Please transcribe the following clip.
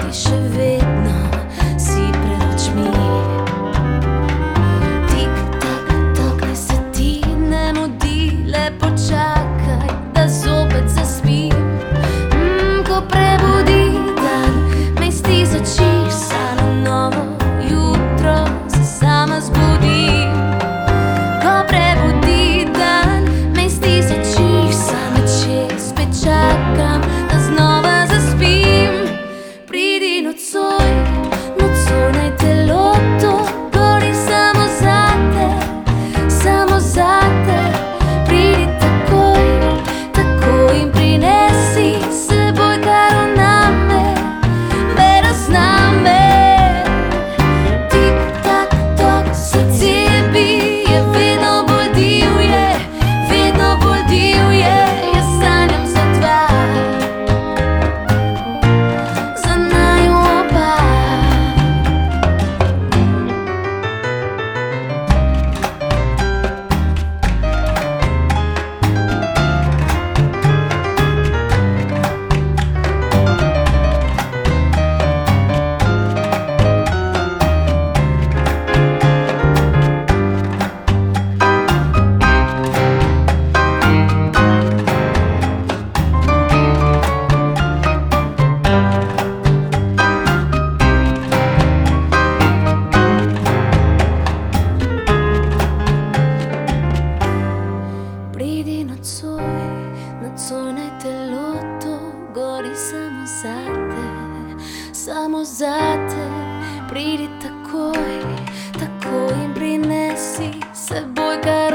še vedno si pred očmi. Tik tak tok, ne se ti ne mudi, le počakaj, da zopet zaspim. Ko prebudi dan, me iz tisočih sanj, novo jutro se sama zbudim. Ko prebudi dan, me iz tisočih sanj, večer spet čakam, da znova zaspim. Pridi nocoj, nocoj naj telo to gori samo zate, samo zate. Pridi takoj, takoj in prinesi s seboj kar name, veros name. Tik tak tok, srce bije vedno bolj divje, vedno bolj divje. Jaz sanjam za dva, za naju oba. Pridi nocoj, nocoj naj telo to gori samo zate, samo zate. Pridi takoj, takoj in prinesi s seboj kar